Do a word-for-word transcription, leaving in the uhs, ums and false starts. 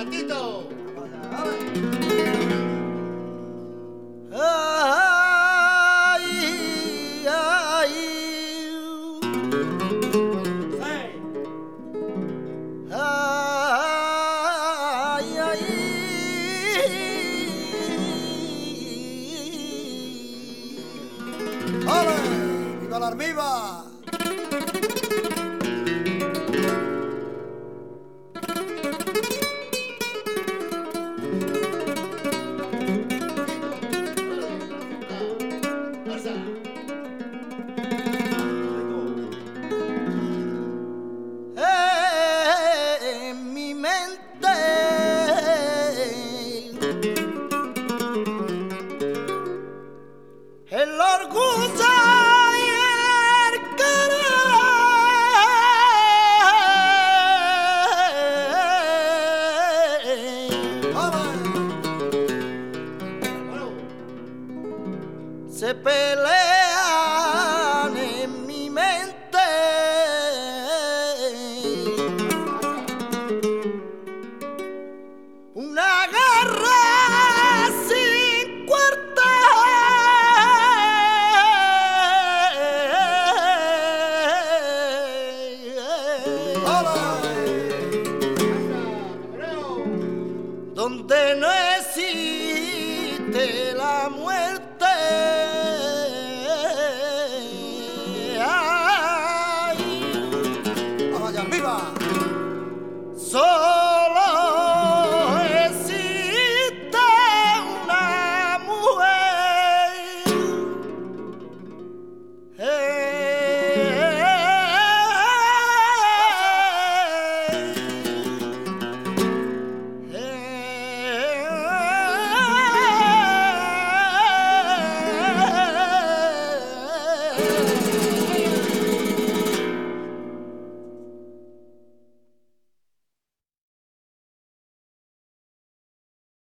Tito. Ay, ay, ay, ay. ¡Ole! ¡Viva la armiva! En mi mente el orgullo y el querer se pelean en mi mente. Una guerra sin cuartel, donde no existe la muerte. ¡Vaya armiva!